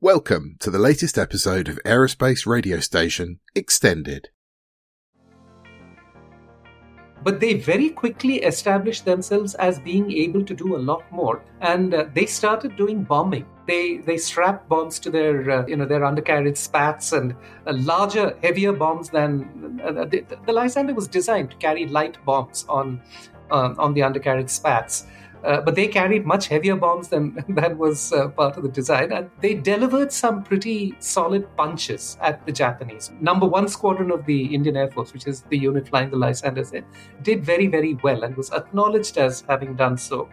Welcome to the latest episode of Aerospace Radio Station Extended. But they very quickly established themselves as being able to do a lot more, and they started doing bombing. They strapped bombs to their undercarriage spats and larger, heavier bombs than the Lysander was designed to carry light bombs on the undercarriage spats. But they carried much heavier bombs than was part of the design. And they delivered some pretty solid punches at the Japanese. Number 1 Squadron of the Indian Air Force, which is the unit flying the Lysanders, did very, very well and was acknowledged as having done so.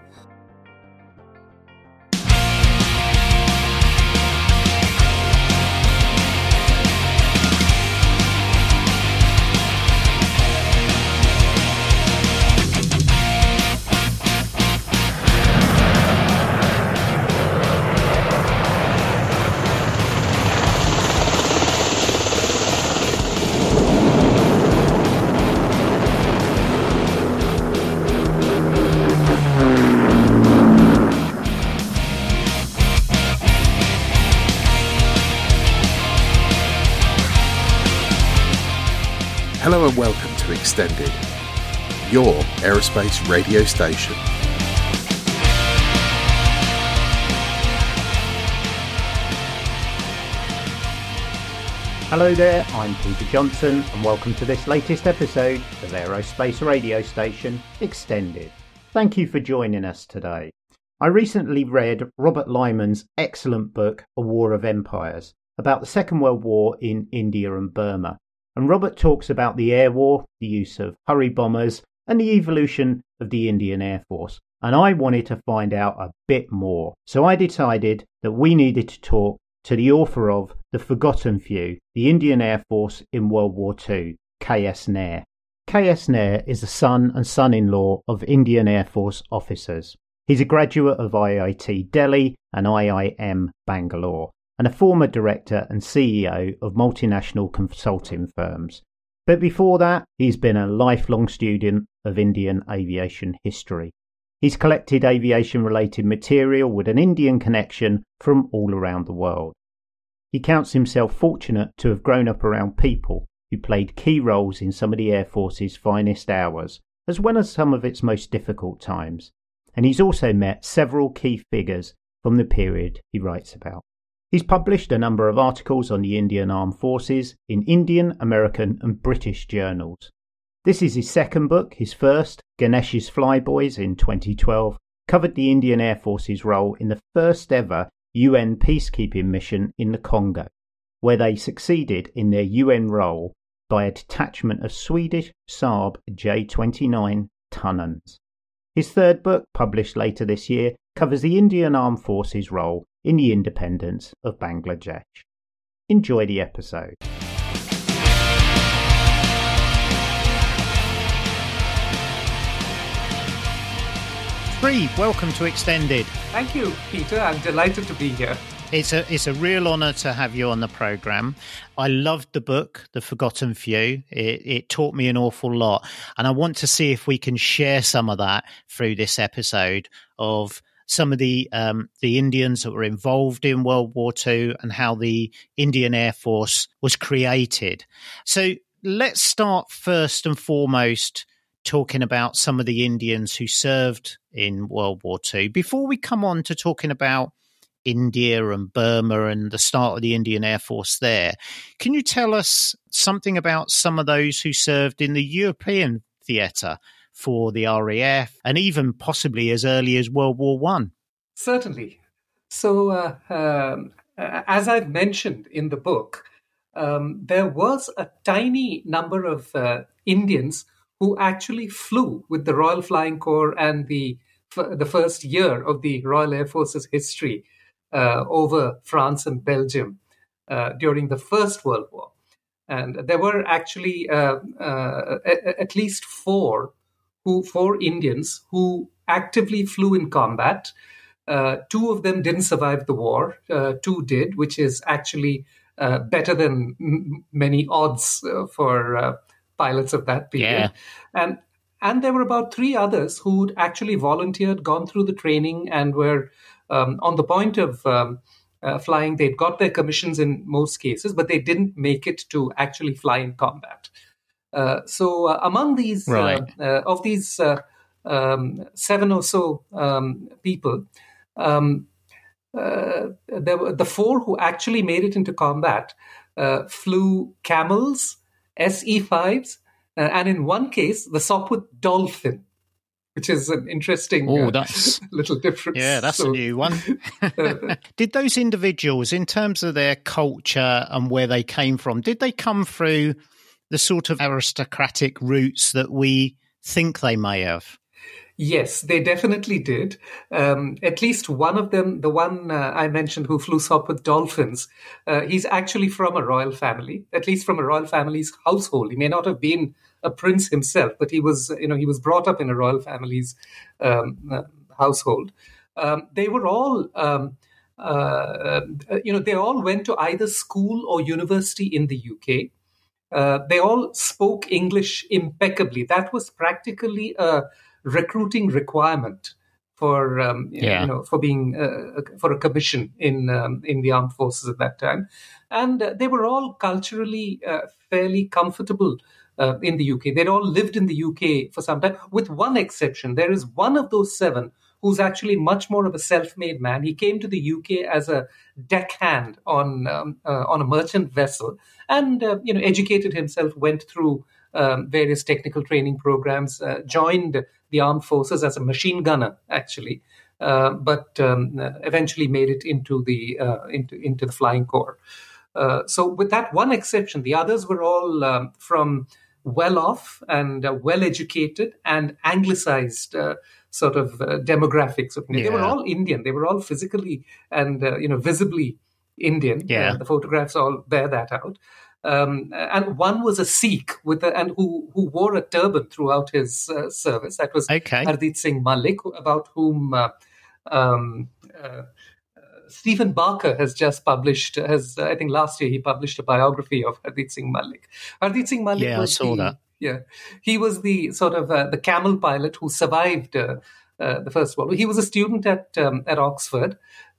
Hello and welcome to Extended, your aerospace radio station. Hello there, I'm Peter Johnson and welcome to this latest episode of Aerospace Radio Station Extended. Thank you for joining us today. I recently read Robert Lyman's excellent book, A War of Empires, about the Second World War in India and Burma. And Robert talks about the air war, the use of Hurry bombers, and the evolution of the Indian Air Force. And I wanted to find out a bit more. So I decided that we needed to talk to the author of The Forgotten Few, the Indian Air Force in World War II, K.S. Nair. K.S. Nair is the son and son-in-law of Indian Air Force officers. He's a graduate of IIT Delhi and IIM Bangalore, and a former director and CEO of multinational consulting firms. But before that, he's been a lifelong student of Indian aviation history. He's collected aviation-related material with an Indian connection from all around the world. He counts himself fortunate to have grown up around people who played key roles in some of the Air Force's finest hours, as well as some of its most difficult times. And he's also met several key figures from the period he writes about. He's published a number of articles on the Indian Armed Forces in Indian, American and British journals. This is his second book. His first, Ganesh's Flyboys in 2012, covered the Indian Air Force's role in the first ever UN peacekeeping mission in the Congo, where they succeeded in their UN role by a detachment of Swedish Saab J-29 Tunnons. His third book, published later this year, covers the Indian Armed Forces role in the independence of Bangladesh. Enjoy the episode. Welcome to Extended. Thank you, Peter. I'm delighted to be here. It's a real honour to have you on the programme. I loved the book, The Forgotten Few. It taught me an awful lot. And I want to see if we can share some of that through this episode of some of the Indians that were involved in World War II and how the Indian Air Force was created. So let's start first and foremost talking about some of the Indians who served in World War II. Before we come on to talking about India and Burma and the start of the Indian Air Force there, can you tell us something about some of those who served in the European theatre for the RAF and even possibly as early as World War I? Certainly. So, as I've mentioned in the book, there was a tiny number of Indians who actually flew with the Royal Flying Corps and the first year of the Royal Air Force's history over France and Belgium during the First World War. And there were actually at least four Indians who actively flew in combat. Two of them didn't survive the war. Two did, which is actually better than many odds for pilots of that period. Yeah. And there were about three others who'd actually volunteered, gone through the training, and were on the point of flying. They'd got their commissions in most cases, but they didn't make it to actually fly in combat. So among these, of these 7 or so people, there were the 4 who actually made it into combat flew Camels, SE-5s, and in one case, the Sopwith Dolphin, which is an interesting little difference. Yeah, that's a new one. Did those individuals, in terms of their culture and where they came from, did they come through the sort of aristocratic roots that we think they may have? Yes, they definitely did. At least one of them, the one I mentioned who flew Sopwith Dolphins, he's actually from a royal family, at least from a royal family's household. He may not have been a prince himself, but he was brought up in a royal family's household. They were all, they all went to either school or university in the UK. They all spoke English impeccably. That was practically a recruiting requirement for for being for a commission in the armed forces at that time, and they were all culturally fairly comfortable in the UK. They'd all lived in the UK for some time, with one exception. There is one of those 7 who's actually much more of a self-made man. He came to the UK as a deckhand on a merchant vessel, and educated himself, went through various technical training programs, joined the armed forces as a machine gunner, actually, but eventually made it into the flying corps. So, with that one exception, the others were all from well-off and well-educated and anglicized sort of demographics of India. They were all Indian. They were all physically and visibly Indian. The photographs all bear that out. And one was a Sikh who wore a turban throughout his service. That was Hardeep Singh Malik, about whom Stephen Barker has just published. I think last year he published a biography of Hardeep Singh Malik. Hardeep Singh Malik. Yeah, I saw that. Yeah, he was the sort of the camel pilot who survived the First World War. He was a student at Oxford,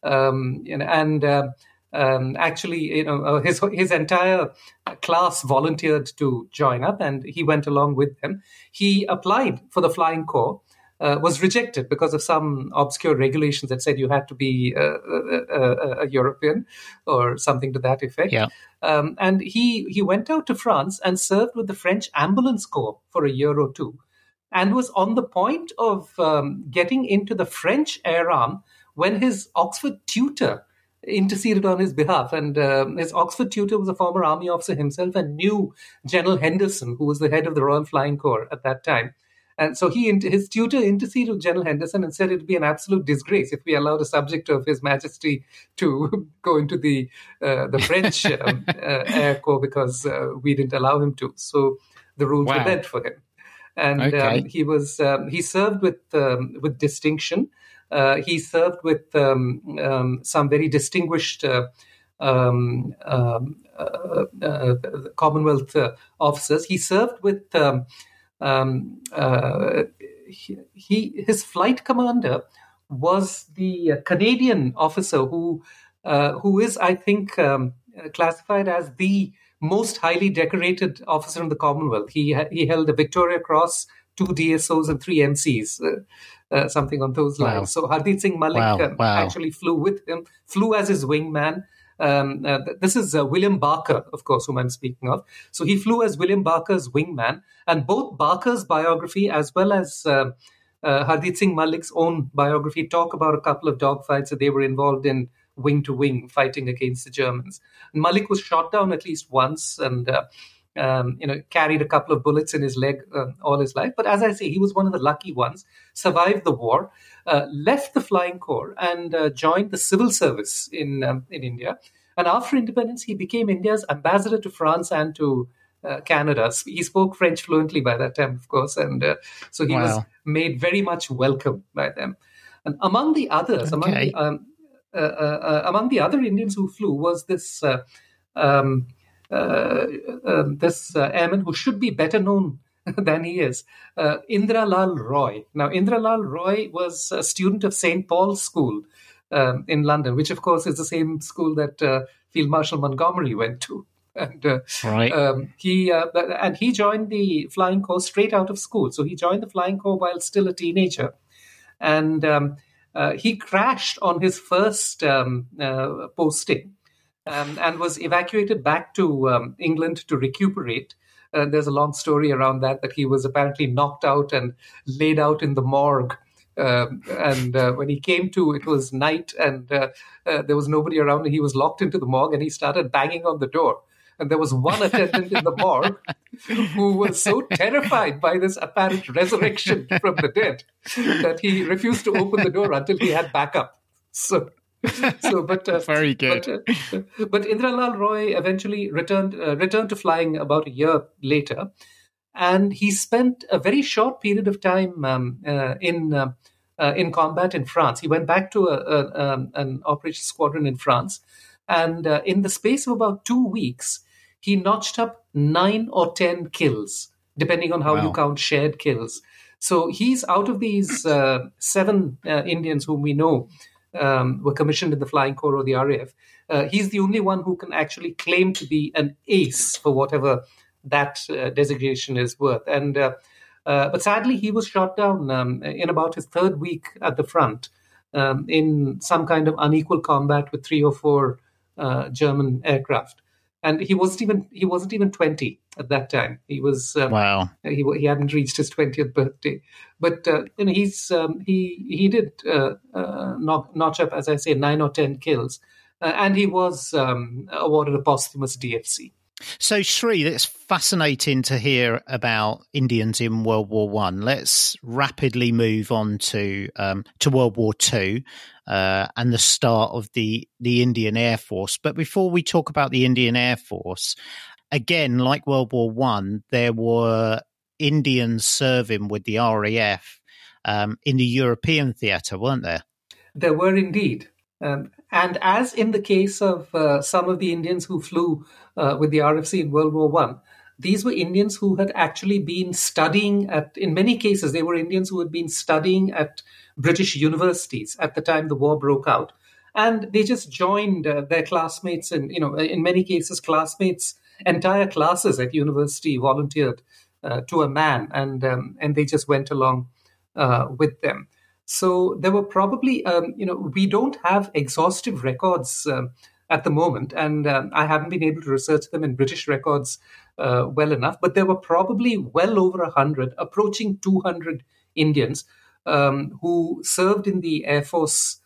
actually, his entire class volunteered to join up, and he went along with them. He applied for the Flying Corps, was rejected because of some obscure regulations that said you had to be a European or something to that effect. Yeah. And he went out to France and served with the French Ambulance Corps for a year or two, and was on the point of getting into the French Air Arm when his Oxford tutor interceded on his behalf. And his Oxford tutor was a former army officer himself and knew General Henderson, who was the head of the Royal Flying Corps at that time. And so his tutor interceded with General Henderson and said it would be an absolute disgrace if we allowed a subject of His Majesty to go into the French Air Corps, because we didn't allow him to. So the rules were bent for him. And he served with distinction. He served with some very distinguished Commonwealth officers. He served with his flight commander was the Canadian officer who is, I think, classified as the most highly decorated officer in the Commonwealth. He held a Victoria Cross, 2 DSOs, and 3 MCs. Something on those lines. Wow. So Hardeep Singh Malik actually flew with him, flew as his wingman. This is William Barker, of course, whom I'm speaking of. So he flew as William Barker's wingman, and both Barker's biography as well as Hardeep Singh Malik's own biography talk about a couple of dogfights that they were involved in, wing to wing, fighting against the Germans. And Malik was shot down at least once, and carried a couple of bullets in his leg all his life. But as I say, he was one of the lucky ones, survived the war, left the Flying Corps, and joined the civil service in India. And after independence, he became India's ambassador to France and to Canada. He spoke French fluently by that time, of course, and so he was made very much welcome by them. And among the others, among the other Indians who flew was this airman who should be better known than he is, Indra Lal Roy. Now, Indra Lal Roy was a student of St. Paul's School in London, which of course is the same school that Field Marshal Montgomery went to. And he joined the Flying Corps straight out of school. So he joined the Flying Corps while still a teenager, and he crashed on his first posting and was evacuated back to England to recuperate. There's a long story around that he was apparently knocked out and laid out in the morgue. And when he came to, it was night, and there was nobody around, and he was locked into the morgue, and he started banging on the door. And there was one attendant in the morgue who was so terrified by this apparent resurrection from the dead that he refused to open the door until he had backup. But very good. But Indralal Roy eventually returned to flying about a year later, and he spent a very short period of time in combat in France. He went back to an operations squadron in France, and in the space of about 2 weeks, he notched up 9 or 10 kills, depending on how you count shared kills. So he's out of these 7 Indians whom we know were commissioned in the Flying Corps or the RAF. He's the only one who can actually claim to be an ace, for whatever that designation is worth. And but sadly, he was shot down in about his 3rd week at the front in some kind of unequal combat with 3 or 4 German aircraft. And he wasn't even 20 at that time. He was He hadn't reached his 20th birthday, but he did notch up, as I say, 9 or 10 kills, and he was awarded a posthumous DFC. So, Sri, it's fascinating to hear about Indians in World War One. Let's rapidly move on to World War Two and the start of the Indian Air Force. But before we talk about the Indian Air Force, again, like World War One, there were Indians serving with the RAF in the European theatre, weren't there? There were indeed. And as in the case of some of the Indians who flew with the RFC in World War I, these were Indians who had actually been studying in many cases, they were Indians who had been studying at British universities at the time the war broke out. And they just joined their classmates, and, in many cases, classmates, entire classes at university volunteered to a man, and they just went along with them. So there were probably, we don't have exhaustive records at the moment, and I haven't been able to research them in British records well enough, but there were probably well over 100, approaching 200 Indians who served in the Air Force,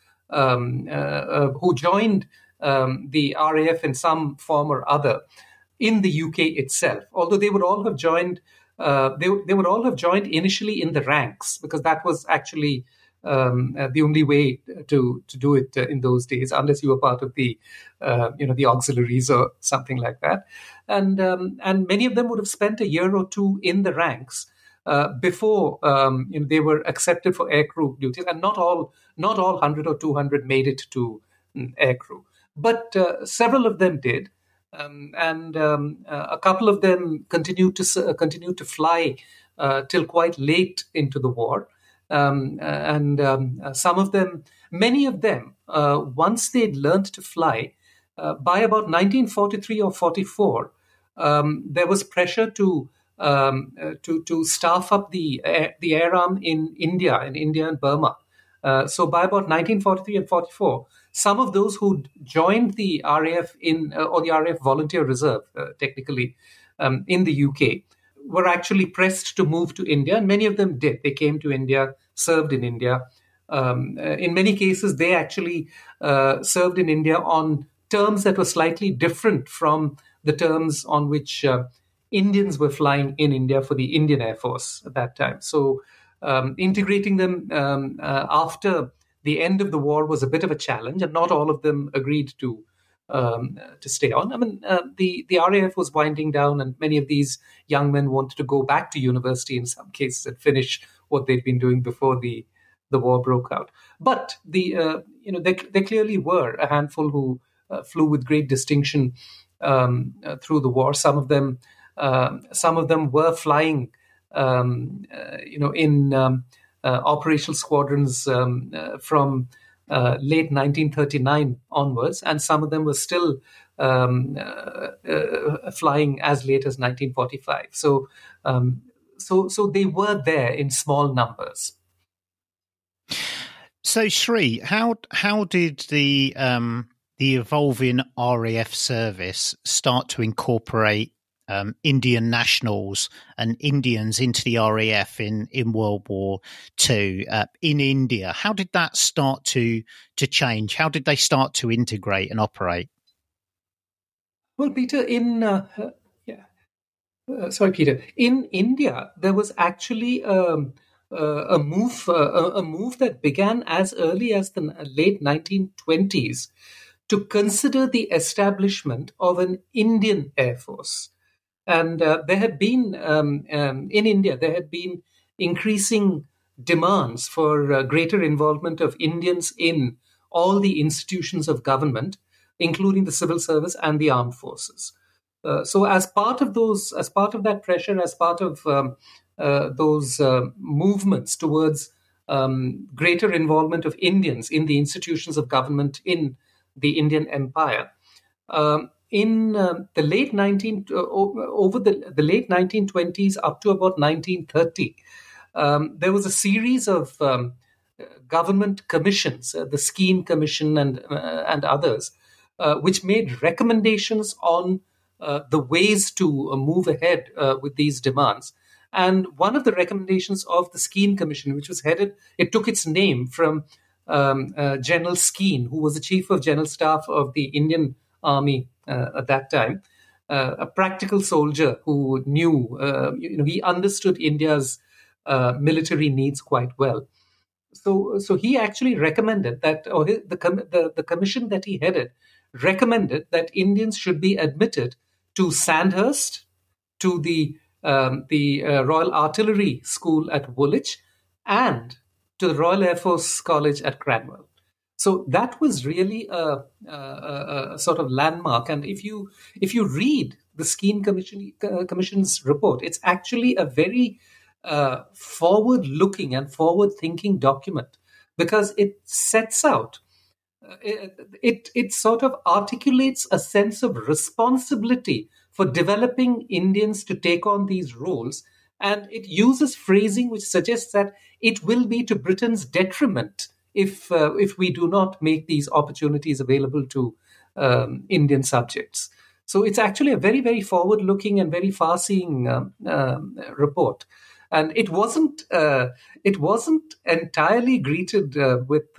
who joined the RAF in some form or other in the UK itself, although they would all have joined, they would all have joined initially in the ranks, because that was actually the only way to do it in those days, unless you were part of the the auxiliaries or something like that. And many of them would have spent a year or two in the ranks before they were accepted for aircrew duties. And not all 100 or 200 made it to aircrew, but several of them did. A couple of them continued to fly till quite late into the war. Some of them, many of them, once they'd learned to fly, by about 1943 or 44, there was pressure to staff up the air arm in India and Burma. So by about 1943 and 44, some of those who joined the RAF or the RAF Volunteer Reserve, technically, in the UK, were actually pressed to move to India, and many of them did. They came to India, served in India. In many cases, they actually served in India on terms that were slightly different from the terms on which Indians were flying in India for the Indian Air Force at that time. So integrating them after the end of the war was a bit of a challenge, and not all of them agreed to stay on. I mean, the RAF was winding down, and many of these young men wanted to go back to university in some cases and finish what they'd been doing before the war broke out. But there clearly were a handful who flew with great distinction through the war. Some of them were flying, in operational squadrons from late 1939 onwards, and some of them were still flying as late as 1945. So they were there in small numbers. So Sri, how did the evolving RAF service start to incorporate Indian nationals and Indians into the RAF in World War II in India? How did that start to change? How did they start to integrate and operate? Well, Peter, in India, there was actually a move that began as early as the late 1920s to consider the establishment of an Indian Air Force. And there had been, in India, there had been increasing demands for greater involvement of Indians in all the institutions of government, including the civil service and the armed forces. So as part of that pressure, as part of those movements towards greater involvement of Indians in the institutions of government in the Indian Empire, in the late over the late 1920s up to about 1930, there was a series of government commissions, the Skene Commission and others, which made recommendations on the ways to move ahead with these demands. And one of the recommendations of the Skene Commission, which was it took its name from General Skene, who was the Chief of General Staff of the Indian Army at that time, a practical soldier who knew, he understood India's military needs quite well. So he actually recommended that, or the commission that he headed recommended that Indians should be admitted to Sandhurst, to the Royal Artillery School at Woolwich, and to the Royal Air Force College at Cranwell. So that was really a sort of landmark. And if you read the Skene Commission's report, it's actually a very forward-looking and forward-thinking document, because it sets out, it sort of articulates a sense of responsibility for developing Indians to take on these roles. And it uses phrasing which suggests that it will be to Britain's detriment if we do not make these opportunities available to Indian subjects. So it's actually a very, very forward-looking and very far-seeing report. And it wasn't entirely greeted with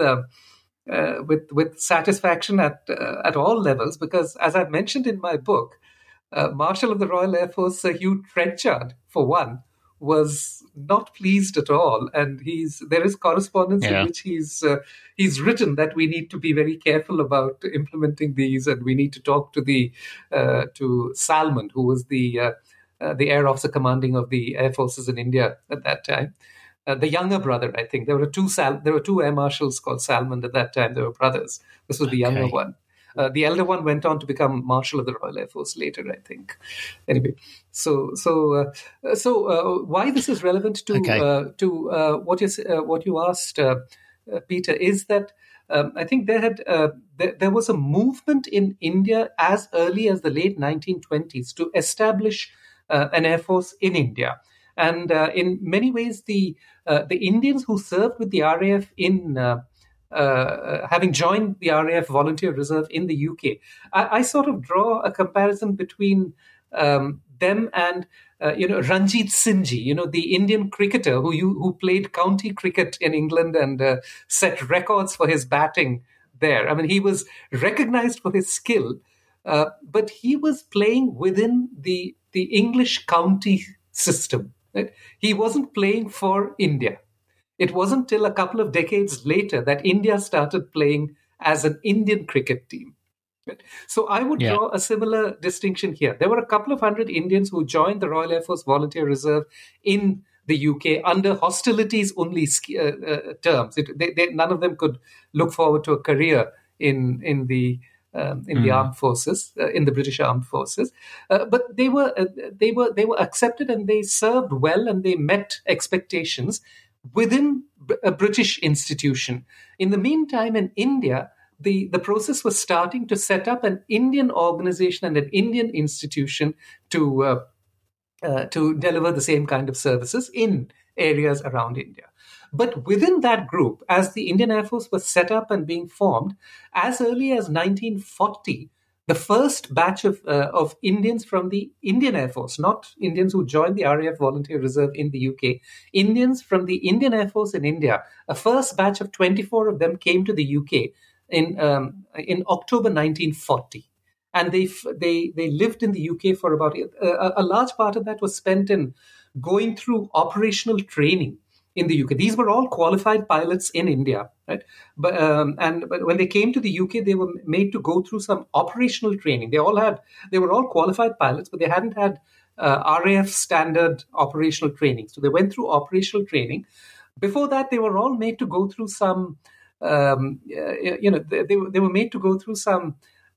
satisfaction at all levels, because, as I've mentioned in my book, Marshal of the Royal Air Force, Sir Hugh Trenchard, for one, was not pleased at all, and there is correspondence in which he's written that we need to be very careful about implementing these, and we need to talk to Salmond, who was the air officer commanding of the air forces in India at that time. The younger brother, I think. There were two air marshals called Salmond at that time. They were brothers. This was the younger one. The elder one went on to become Marshal of the Royal Air Force later, I think. Anyway, so why this is relevant to what you asked, Peter, is that I think there was a movement in India as early as the late 1920s to establish an air force in India. And in many ways, the Indians who served with the RAF having joined the RAF Volunteer Reserve in the UK, I sort of draw a comparison between them and Ranjit Singh Ji, the Indian cricketer who played county cricket in England and set records for his batting there. I mean, he was recognized for his skill, but he was playing within the English county system. Right? He wasn't playing for India. It wasn't till a couple of decades later that India started playing as an Indian cricket team. Right? So I would draw a similar distinction here. There were a couple of hundred Indians who joined the Royal Air Force Volunteer Reserve in the UK under hostilities only terms. None of them could look forward to a career in the armed forces, in the British Armed Forces, but they were accepted, and they served well, and they met expectations. within a British institution. In the meantime, in India, the process was starting to set up an Indian organization and an Indian institution to deliver the same kind of services in areas around India. But within that group, as the Indian Air Force was set up and being formed, as early as 1940, the first batch of Indians from the Indian Air Force, not Indians who joined the RAF Volunteer Reserve in the UK, Indians from the Indian Air Force in India, a first batch of 24 of them came to the UK in October 1940. And they lived in the UK for about a large part of that was spent in going through operational training in the UK. These were all qualified pilots in India, right? But when they came to the UK, they were made to go through some operational training. They were all qualified pilots, but they hadn't had RAF standard operational training. So they went through operational training. Before that, they were all made to go through some, they were made to go through some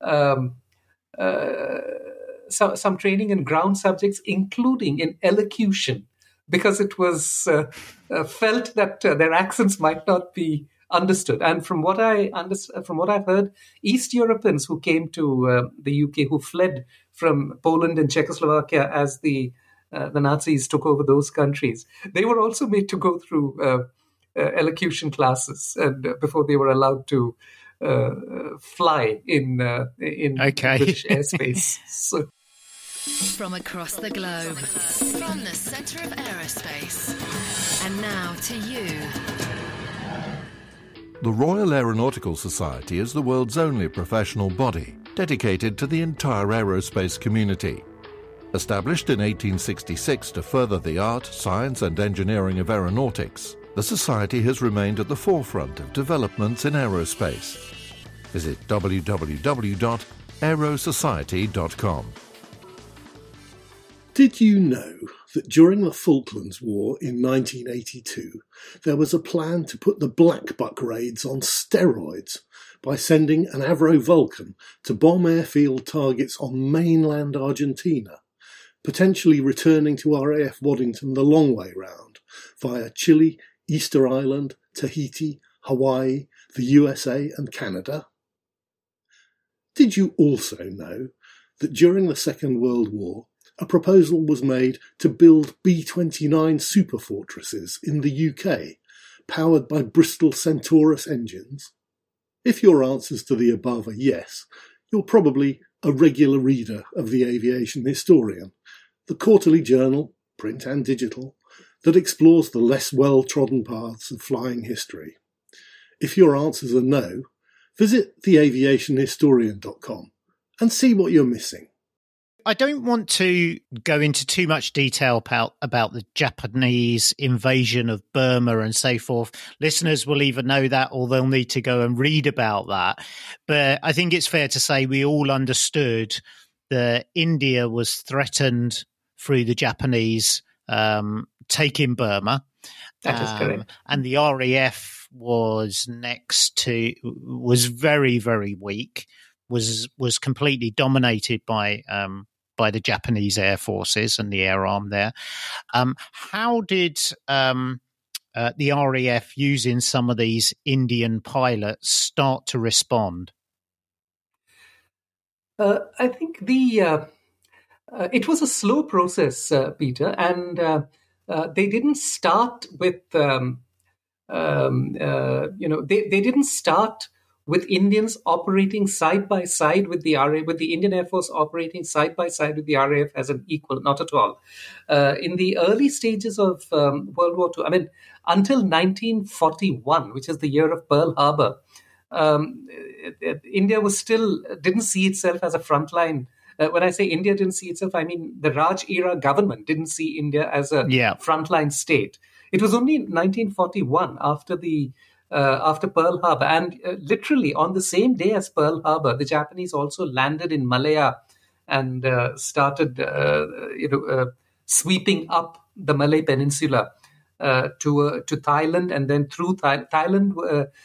training in ground subjects, including in elocution, because it was felt that their accents might not be understood. And from what I've heard, East Europeans who came to the UK, who fled from Poland and Czechoslovakia as the Nazis took over those countries, they were also made to go through elocution classes and before they were allowed to fly in British airspace. So. From across the globe, from the centre of aerospace, and now to you. The Royal Aeronautical Society is the world's only professional body dedicated to the entire aerospace community. Established in 1866 to further the art, science and engineering of aeronautics, the Society has remained at the forefront of developments in aerospace. Visit www.aerosociety.com. Did you know that during the Falklands War in 1982, there was a plan to put the Black Buck raids on steroids by sending an Avro Vulcan to bomb airfield targets on mainland Argentina, potentially returning to RAF Waddington the long way round via Chile, Easter Island, Tahiti, Hawaii, the USA and Canada? Did you also know that during the Second World War, a proposal was made to build B-29 superfortresses in the UK, powered by Bristol Centaurus engines? If your answers to the above are yes, you're probably a regular reader of The Aviation Historian, the quarterly journal, print and digital, that explores the less well-trodden paths of flying history. If your answers are no, visit theaviationhistorian.com and see what you're missing. I don't want to go into too much detail about the Japanese invasion of Burma and so forth. Listeners will either know that or they'll need to go and read about that. But I think it's fair to say we all understood that India was threatened through the Japanese taking Burma. That is correct. And the RAF was very, very weak, was completely dominated by the Japanese air forces and the air arm there. How did the RAF, using some of these Indian pilots, start to respond? I think it was a slow process, Peter, and they didn't start with they didn't start with Indians operating side by side with the RAF, with the Indian Air Force operating side by side with the RAF as an equal, not at all. In the early stages of World War II, until 1941, which is the year of Pearl Harbor, India didn't see itself as a frontline. When I say India didn't see itself, I mean the Raj era government didn't see India as a frontline state. It was only in 1941 after Pearl Harbor, and literally on the same day as Pearl Harbor, the Japanese also landed in Malaya and started, sweeping up the Malay Peninsula to Thailand, and then through Thailand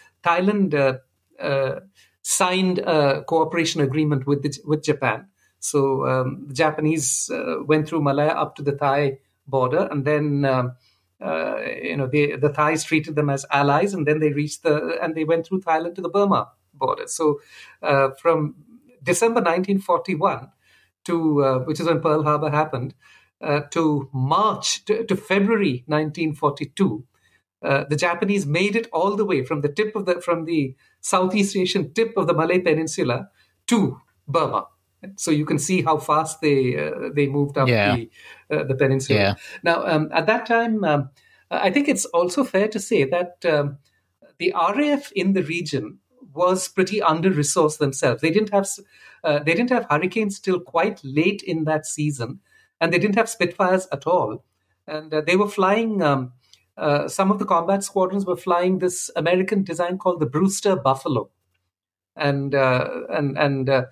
signed a cooperation agreement with Japan. So the Japanese went through Malaya up to the Thai border, and then the Thais treated them as allies, and then they went through Thailand to the Burma border. So from December 1941 to which is when Pearl Harbor happened, to February 1942, the Japanese made it all the way from the Southeast Asian tip of the Malay Peninsula to Burma. So you can see how fast they moved up the peninsula. Yeah. Now, at that time, I think it's also fair to say that the RAF in the region was pretty under-resourced themselves. They didn't have Hurricanes till quite late in that season, and they didn't have Spitfires at all. And they were flying. Some of the combat squadrons were flying this American design called the Brewster Buffalo, and the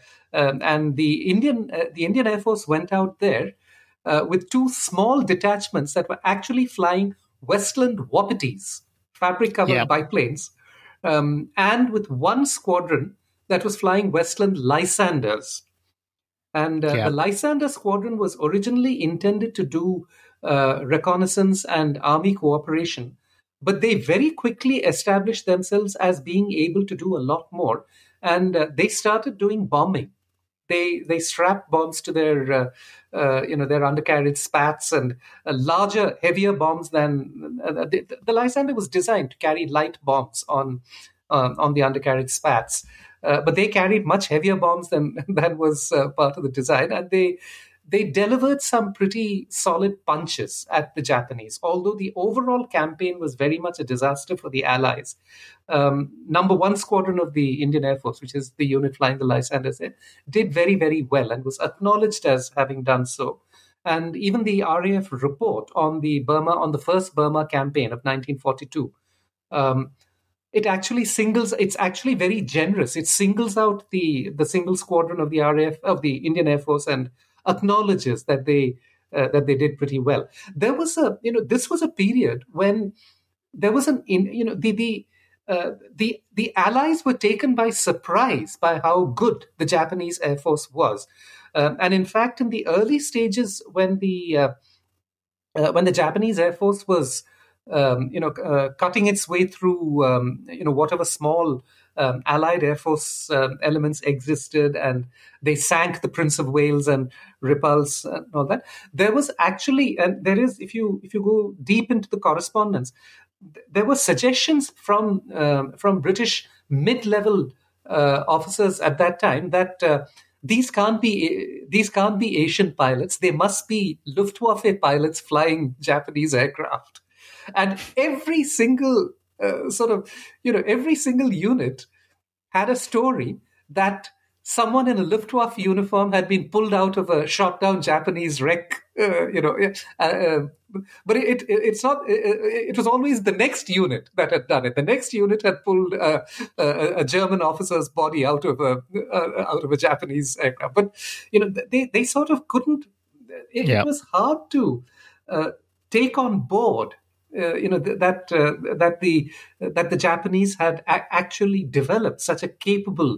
Indian Air Force went out there with two small detachments that were actually flying Westland Wapitis, fabric-covered biplanes, and with one squadron that was flying Westland Lysanders. And the Lysander squadron was originally intended to do reconnaissance and army cooperation, but they very quickly established themselves as being able to do a lot more, and they started doing bombing. They strapped bombs to their undercarriage spats, and larger, heavier bombs than the Lysander was designed to carry light bombs on the undercarriage spats, but they carried much heavier bombs than was part of the design, and they delivered some pretty solid punches at the Japanese. Although the overall campaign was very much a disaster for the Allies, number 1 squadron of the Indian Air Force, which is the unit flying the Lysanders, did very, very well and was acknowledged as having done so. And even the RAF report on the first Burma campaign of 1942, it's actually very generous. It singles out the single squadron of the RAF, of the Indian Air Force, and acknowledges that they did pretty well. This was a period when there was the Allies were taken by surprise by how good the Japanese Air Force was, and in fact, in the early stages when the Japanese Air Force was cutting its way through whatever small Allied Air Force elements existed, and they sank the Prince of Wales and Repulse and all that. There was actually, and there is, if you go deep into the correspondence, there were suggestions from British mid-level officers at that time that these can't be Asian pilots. They must be Luftwaffe pilots flying Japanese aircraft. And every single every single unit had a story that someone in a Luftwaffe uniform had been pulled out of a shot down Japanese wreck. But it's not. It was always the next unit that had done it. The next unit had pulled a German officer's body out of a Japanese aircraft. But they sort of couldn't. It was hard to take on board. That the Japanese had actually developed such a capable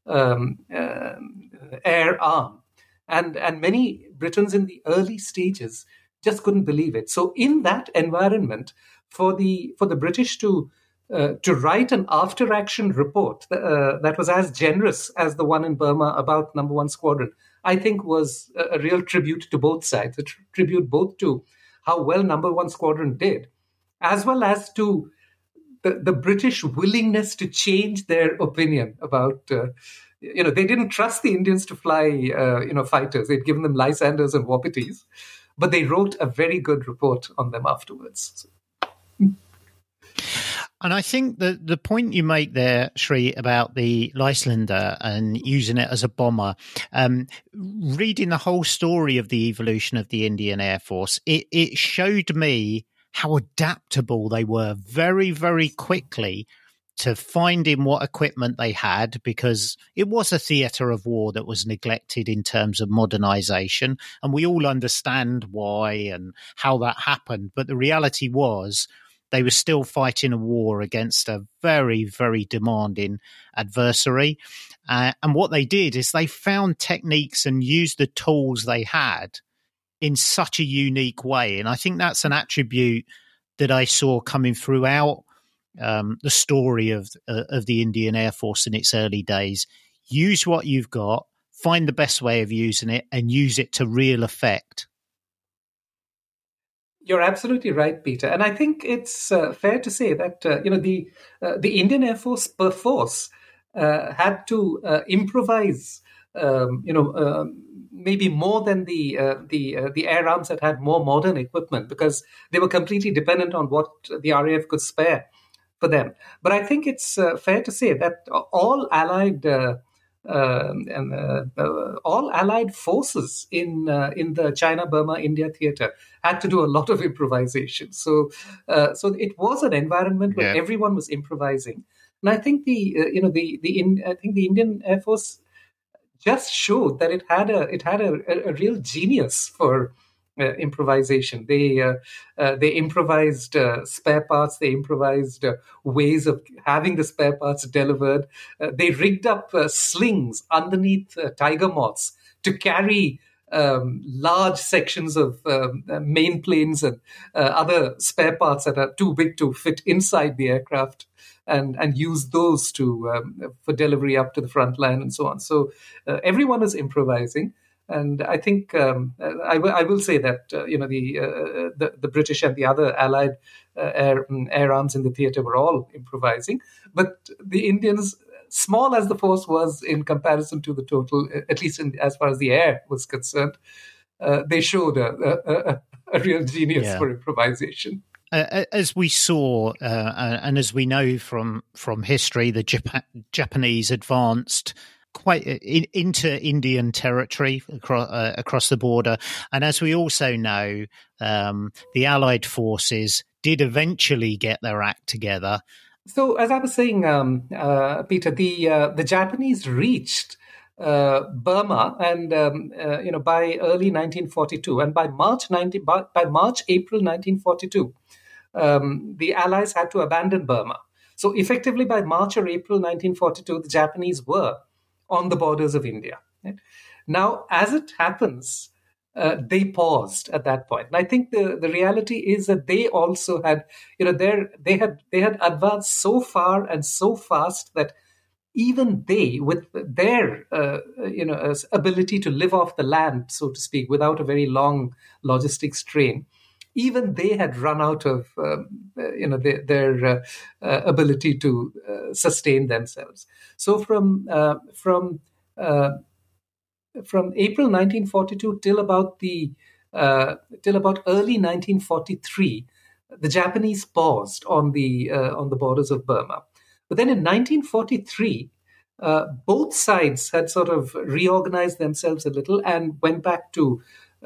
air arm, and many Britons in the early stages just couldn't believe it. So, in that environment, for the British to write an after-action report that was as generous as the one in Burma about number 1 squadron, I think was a real tribute to both sides, a tribute both to how well number 1 squadron did, as well as to the British willingness to change their opinion about, they didn't trust the Indians to fly, fighters. They'd given them Lysanders and Wapitis, but they wrote a very good report on them afterwards. And I think the point you make there, Sri, about the Lysander and using it as a bomber, reading the whole story of the evolution of the Indian Air Force, it showed me how adaptable they were very, very quickly to finding what equipment they had, because it was a theatre of war that was neglected in terms of modernisation. And we all understand why and how that happened. But the reality was they were still fighting a war against a very, very demanding adversary. And what they did is they found techniques and used the tools they had in such a unique way. And I think that's an attribute that I saw coming throughout the story of the Indian Air Force in its early days. Use what you've got, find the best way of using it, and use it to real effect. You're absolutely right, Peter. And I think it's fair to say that the Indian Air Force perforce had to improvise, maybe more than the air arms that had more modern equipment, because they were completely dependent on what the RAF could spare for them. But I think it's fair to say that all Allied forces in the China-Burma-India theater had to do a lot of improvisation. So it was an environment where everyone was improvising, and I think the Indian Air Force just showed that it had a real genius for improvisation. They improvised spare parts. They improvised ways of having the spare parts delivered. They rigged up slings underneath tiger moths to carry large sections of main planes and other spare parts that are too big to fit inside the aircraft, and use those for delivery up to the front line and so on. So everyone is improvising. And I think I will say that the British and the other Allied air arms in the theatre were all improvising, but the Indians, small as the force was in comparison to the total, at least as far as the air was concerned, they showed a real genius for improvisation. As we saw, and as we know from history, the Japanese advanced quite into Indian territory across the border. And as we also know, the Allied forces did eventually get their act together. So, as I was saying, Peter, the Japanese reached Burma, and by early 1942, and by April 1942, the Allies had to abandon Burma. So, effectively, by March or April 1942, the Japanese were on the borders of India. Right? Now, as it happens, they paused at that point. And I think the reality is that they also had, they had advanced so far and so fast that even they, with their ability to live off the land, so to speak, without a very long logistic strain, even they had run out of their ability to sustain themselves. So from April 1942 till about early 1943, the Japanese paused on the borders of Burma. But then in 1943, both sides had sort of reorganized themselves a little and went back to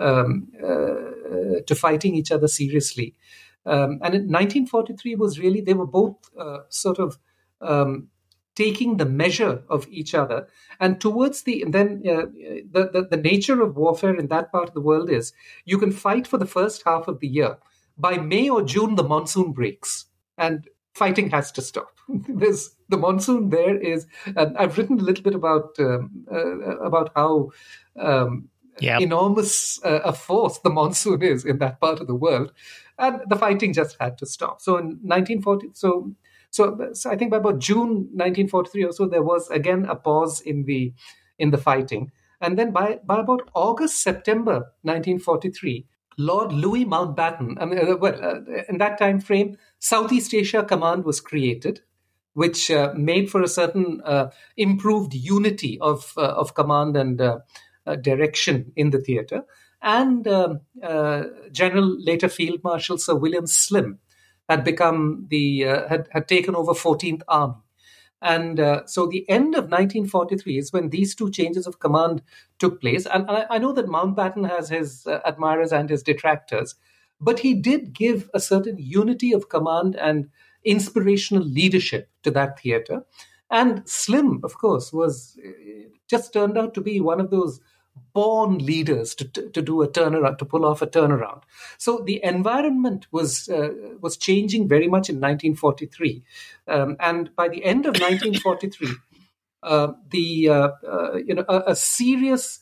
fighting each other seriously. And in 1943 was really, they were both taking the measure of each other. And towards the nature of warfare in that part of the world is you can fight for the first half of the year. By May or June, the monsoon breaks and fighting has to stop. The monsoon there is, I've written a little bit about how enormous a force the monsoon is in that part of the world, and the fighting just had to stop. So in 1940, so I think by about June 1943 or so, there was again a pause in the fighting, and then by about September 1943, Lord Louis Mountbatten, in that time frame, Southeast Asia Command was created, which made for a certain improved unity of command and direction in the theatre. And General, later Field Marshal Sir William Slim, had become had taken over 14th Army. And so the end of 1943 is when these two changes of command took place. And I know that Mountbatten has his admirers and his detractors, but he did give a certain unity of command and inspirational leadership to that theatre. And Slim, of course, was just turned out to be one of those born leaders to do a turnaround, to pull off a turnaround. So the environment was changing very much in 1943, and by the end of 1943, a serious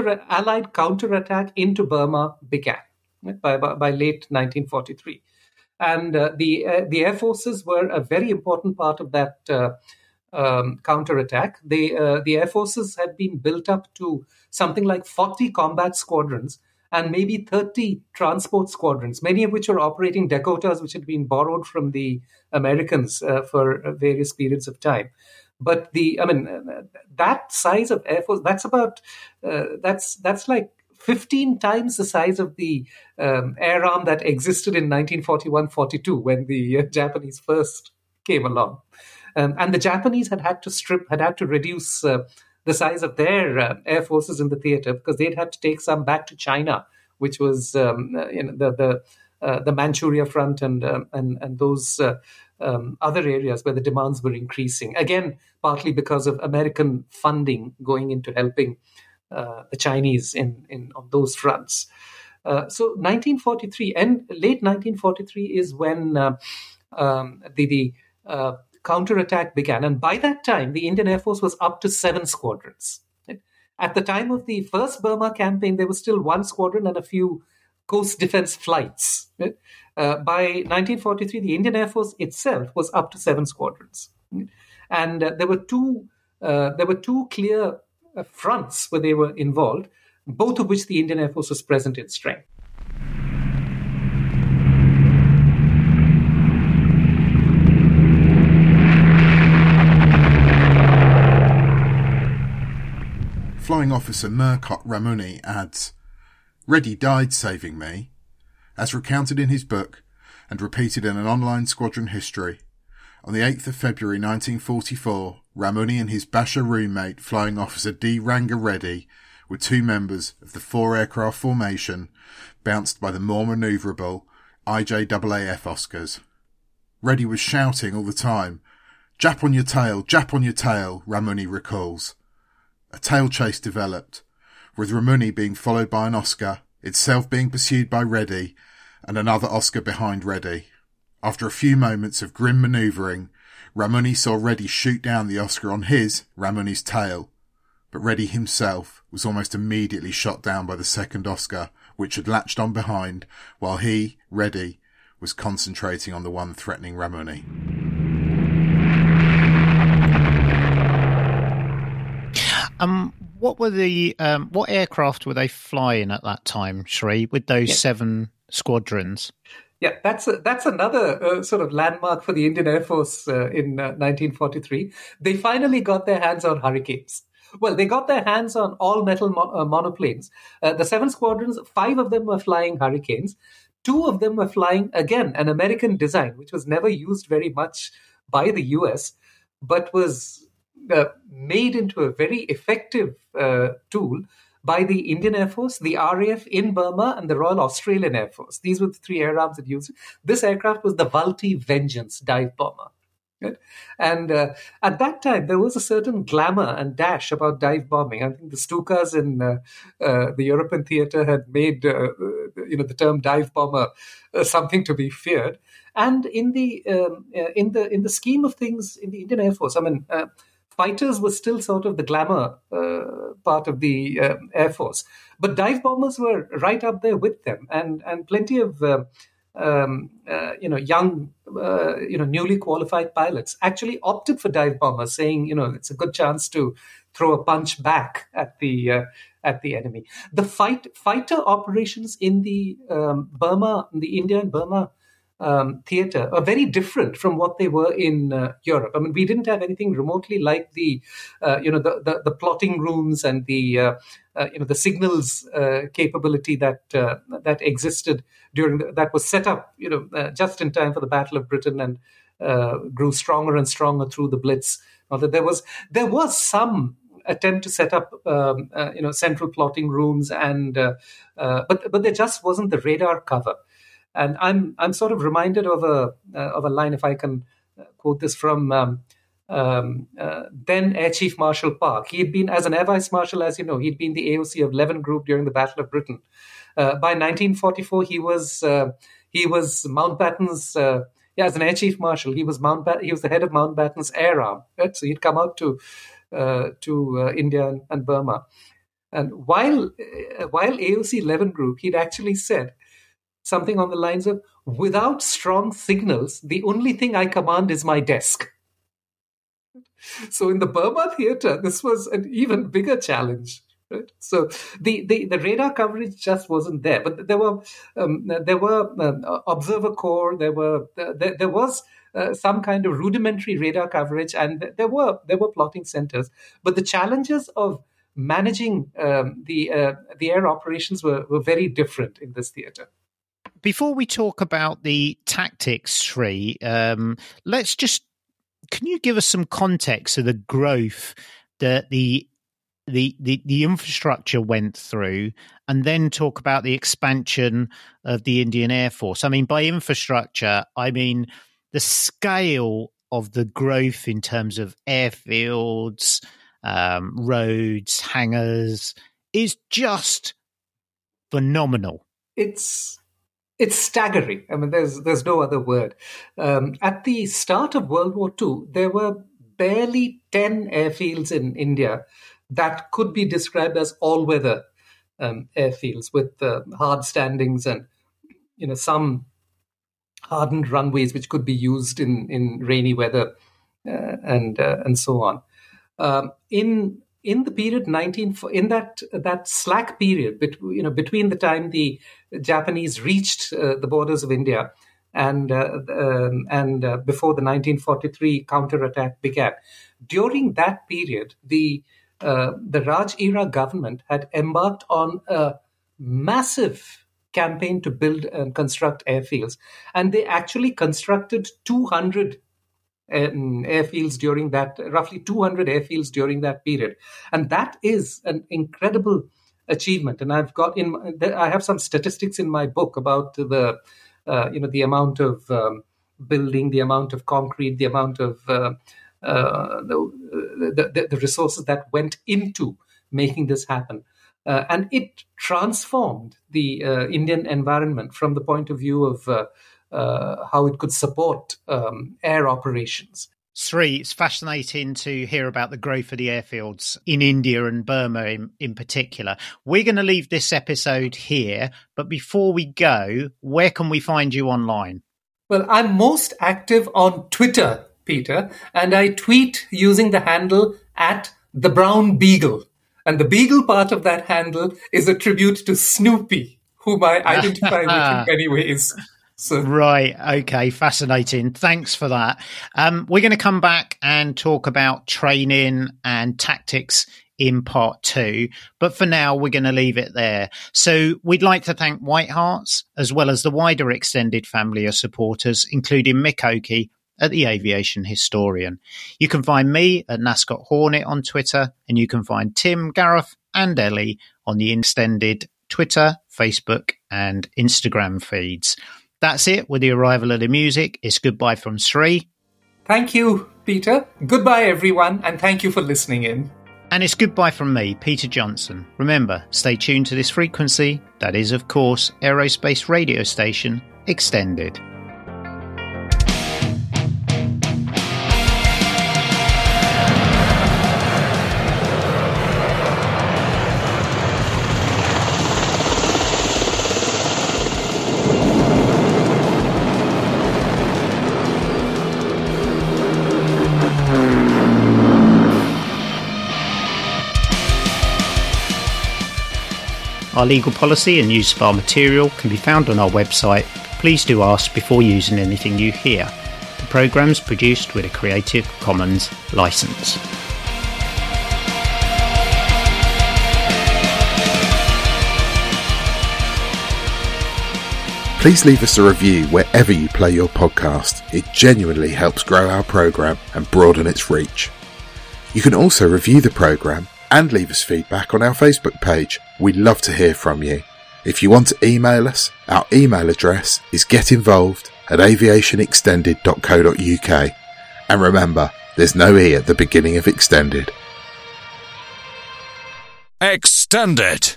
Allied counterattack into Burma began, right, by late 1943. And the air forces were a very important part of that counterattack. The air forces had been built up to something like 40 combat squadrons and maybe 30 transport squadrons, many of which were operating Dakotas, which had been borrowed from the Americans for various periods of time. But that size of air force, that's about that's like 15 times the size of the air arm that existed in 1941-42 when the Japanese first came along. And the Japanese had had to reduce the size of their air forces in the theater because they'd had to take some back to China, which was the Manchuria front and those other areas where the demands were increasing. Again, partly because of American funding going into helping the Chinese on those fronts. So 1943 and late 1943 is when the counterattack began. And by that time, the Indian Air Force was up to 7 squadrons. At the time of the first Burma campaign, there was still 1 squadron and a few coast defense flights. By 1943, the Indian Air Force itself was up to 7 squadrons. And there were two clear fronts where they were involved, both of which the Indian Air Force was present in strength. Flying Officer Murcott Ramuni adds, "Reddy died saving me, as recounted in his book and repeated in an online squadron history. On the 8th of February 1944, Ramuni and his Basha roommate, Flying Officer D. Ranga Reddy, were 2 members of the 4-aircraft formation bounced by the more manoeuvrable IJAAF Oscars. Reddy was shouting all the time, 'Jap on your tail, Jap on your tail,' Ramuni recalls. A tail chase developed, with Ramuni being followed by an Oscar, itself being pursued by Reddy, and another Oscar behind Reddy. After a few moments of grim manoeuvring, Ramuni saw Reddy shoot down the Oscar on his, Ramuni's tail, but Reddy himself was almost immediately shot down by the second Oscar, which had latched on behind, while he, Reddy, was concentrating on the one threatening Ramuni." What were what aircraft were they flying at that time, Shri, with those 7 squadrons? Yeah, that's another sort of landmark for the Indian Air Force in 1943. They finally got their hands on Hurricanes. Well, they got their hands on all-metal monoplanes. The 7 squadrons, 5 of them were flying Hurricanes. 2 of them were flying, again, an American design, which was never used very much by the US, but was made into a very effective tool by the Indian Air Force, the RAF in Burma, and the Royal Australian Air Force. These were the 3 air arms that used it. This aircraft was the Vultee Vengeance dive bomber. Right? And at that time, there was a certain glamour and dash about dive bombing. I think the Stukas in the European theater had made the term dive bomber something to be feared. And in the scheme of things in the Indian Air Force, fighters were still sort of the glamour part of the Air Force, but dive bombers were right up there with them, and plenty of young, newly qualified pilots actually opted for dive bombers, saying, it's a good chance to throw a punch back at the enemy. The fighter operations in the India and Burma theater are very different from what they were in Europe. We didn't have anything remotely like the plotting rooms and the signals capability that existed that was set up just in time for the Battle of Britain and grew stronger and stronger through the Blitz. That there was some attempt to set up central plotting rooms but there just wasn't the radar cover. And I'm sort of reminded of a line, if I can quote this, from then Air Chief Marshal Park. He had been, as an Air Vice Marshal, as you know, he'd been the AOC of Leven Group during the Battle of Britain. By 1944, he was Mountbatten's. As an Air Chief Marshal, he was the head of Mountbatten's air arm. Right? So he'd come out to India and Burma, and while AOC Leven Group, he'd actually said something on the lines of, without strong signals, the only thing I command is my desk. So in the Burma theater, this was an even bigger challenge. Right? So the radar coverage just wasn't there, but there were observer corps. There was some kind of rudimentary radar coverage, and there were plotting centers. But the challenges of managing the air operations were very different in this theater. Before we talk about the tactics, Sri, let's just, can you give us some context of the growth that the infrastructure went through, and then talk about the expansion of the Indian Air Force? I mean, by infrastructure, I mean the scale of the growth in terms of airfields, roads, hangars is just phenomenal. It's staggering. I mean, there's no other word. At the start of World War II, there were barely 10 airfields in India that could be described as all-weather airfields with hard standings and some hardened runways which could be used in rainy weather and so on. In the period that slack period between the time the Japanese reached the borders of India and before the 1943 counterattack began, during that period, the Raj-era government had embarked on a massive campaign to build and construct airfields, and they actually constructed 200 airfields during that, roughly 200 airfields during that period, and that is an incredible achievement. And I have some statistics in my book about the amount of building, the amount of concrete, the amount of the resources that went into making this happen. And it transformed the Indian environment from the point of view of how it could support air operations. Sri, it's fascinating to hear about the growth of the airfields in India and Burma in particular. We're going to leave this episode here, but before we go, where can we find you online? Well, I'm most active on Twitter, Peter, and I tweet using the handle @TheBrownBeagle. And the beagle part of that handle is a tribute to Snoopy, whom I identify with in many ways. So. Right. Okay. Fascinating. Thanks for that. We're going to come back and talk about training and tactics in part 2. But for now, we're going to leave it there. So we'd like to thank White Harts, as well as the wider extended family of supporters, including Mick Oakey at the Aviation Historian. You can find me at Nascot Hornet on Twitter, and you can find Tim, Gareth and Ellie on the extended Twitter, Facebook and Instagram feeds. That's it with the arrival of the music. It's goodbye from Sri. Thank you, Peter. Goodbye, everyone, and thank you for listening in. And it's goodbye from me, Peter Johnson. Remember, stay tuned to this frequency. That is, of course, Aerospace Radio Station Extended. Our legal policy and use of our material can be found on our website. Please do ask before using anything you hear. The programme is produced with a Creative Commons licence. Please leave us a review wherever you play your podcast. It genuinely helps grow our programme and broaden its reach. You can also review the programme and leave us feedback on our Facebook page. We'd love to hear from you. If you want to email us, our email address is getinvolved@aviationextended.co.uk. And remember, there's no E at the beginning of Extended. Extended!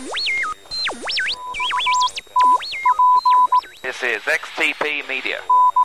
This is XTP Media.